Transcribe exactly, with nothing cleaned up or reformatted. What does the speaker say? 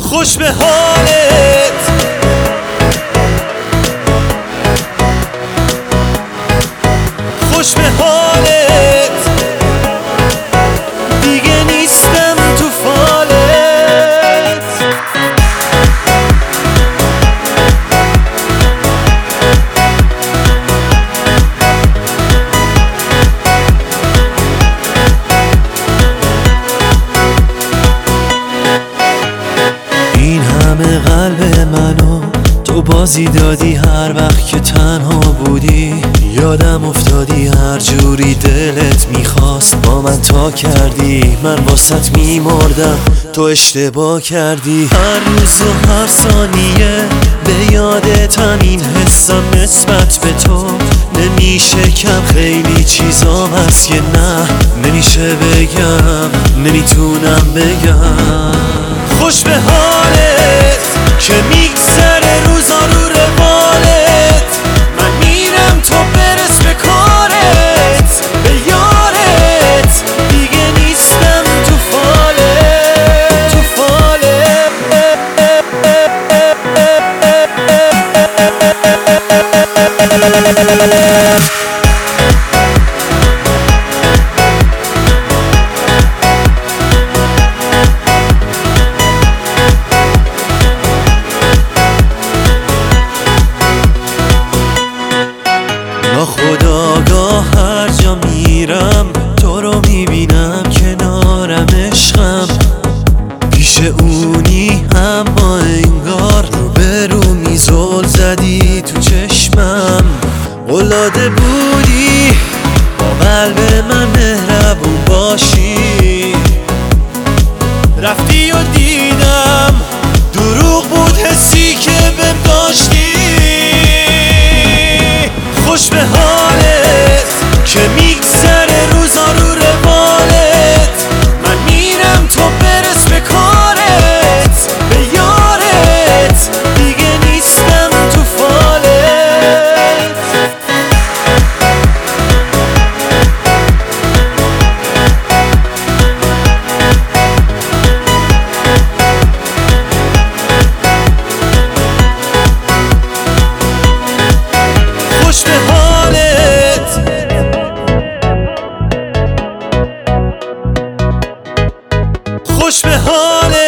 خوش به حالت، خوش به حالت، دیگه نیستم تو فالت. این همه قلب منو تو بازی دادی، هر وقت که تنها بودی یادم افتادی، هر جوری دلت میخواست با من تا کردی. من واسط میمردم تو اشتباه کردی، هر روز و هر ثانیه به یادتم، این حسم نسبت به تو نمیشه کم. خیلی چیزام هست که نه نمیشه بگم، نمیتونم بگم. خوش به حالت که میگذره روزا رو روالت، من میرم تو برس به کارت، به یارت، دیگه نیستم تو فالت، تو فالت. ناخداگاه هر جا میرم تو رو میبینم، کنارم عشقم، پیش اونی اما انگار رو به رو میزل زدی تو چشمم. قلاده بودی با قلب من مهربون باشی، رفتی و دیدم دروغ بود حسی که بهم داشتی. خوش به حالت که میگذره روزا رو روالت، من میرم تو برس به کارت، به یارت، دیگه نیستم تو فالت. خوش به حالت، خوش به حالت.